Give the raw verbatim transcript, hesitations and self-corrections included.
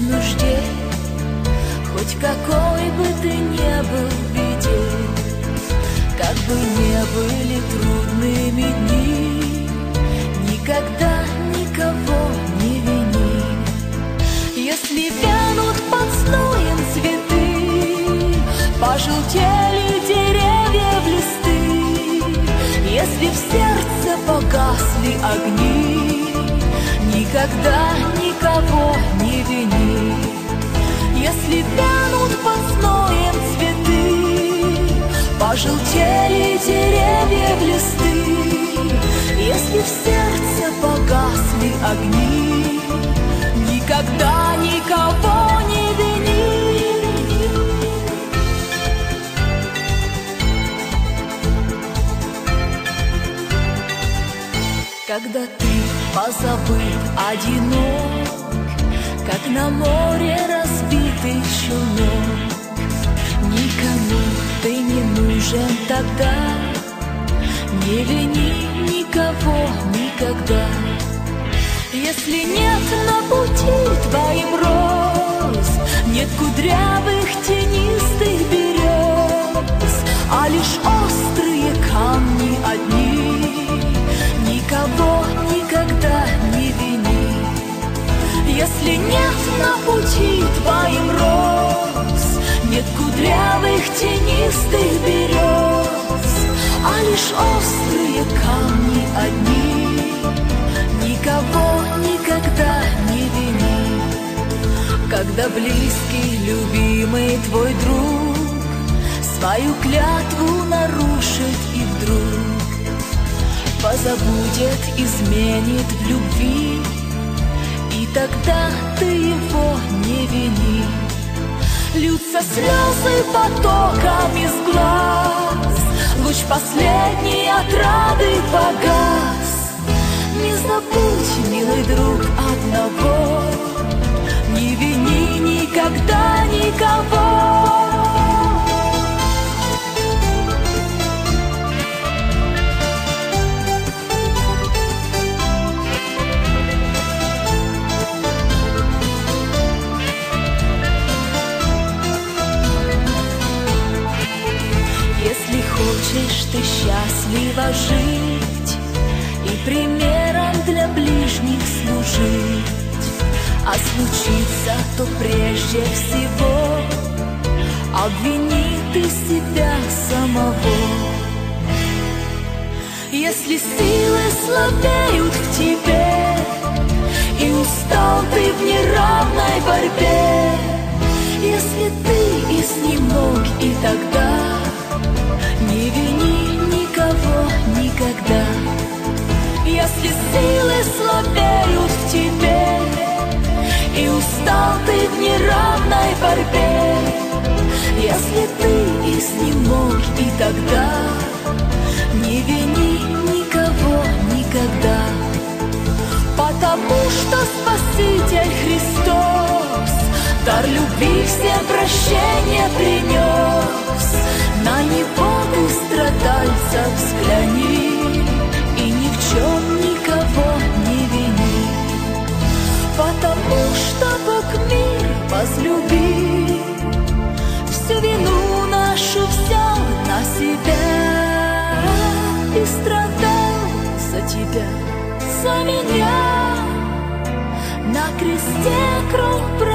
в нужде, хоть какой бы ты ни был в беде, как бы не были трудными дни, никогда никого не вини. Если вянут под зноем цветы, пожелтели деревья в листы, если в сердце погасли огни, никогда никого не вини. Если вянут под зноем цветы, пожелтели деревья в листы, если в сердце погасли огни, никогда никого не вини. Когда ты позабыт, одинок, как на море разбитый челнок, никому ты не нужен тогда, не вини никого никогда. Если нет на пути твоим роз, нет кудрявых тенистых берез, а лишь острые камни одни, никого никогда не вини. Если нет на пути твоим роз, нет кудрявых тенистых берез, а лишь острые камни одни, никого никогда не вини. Когда близкий, любимый твой друг свою клятву нарушит и вдруг позабудет, изменит в любви, и тогда ты его не вини. Льются слезы потоком из глаз, луч последней отрады погас. Не забудь, милый друг, одного, не вини никогда никого. Если хочешь ты счастливо жить и примером для ближних служить, а случится, то прежде всего обвини ты себя самого. Если силы слабеют в тебе и устал ты в неравной борьбе, если ты изнемог и тогда, не вини никого никогда. Если силы слабеют в тебе и устал ты в неравной борьбе, если ты изнемог и тогда, не вини никого никогда. Потому что Спаситель Христос дар любви всем прощения принес. На Него ты, страдальца, взгляни и ни в чем никого не вини. Потому что Бог мир возлюбил, всю вину нашу взял на себя и страдал за тебя, за меня. На кресте кровь пролил,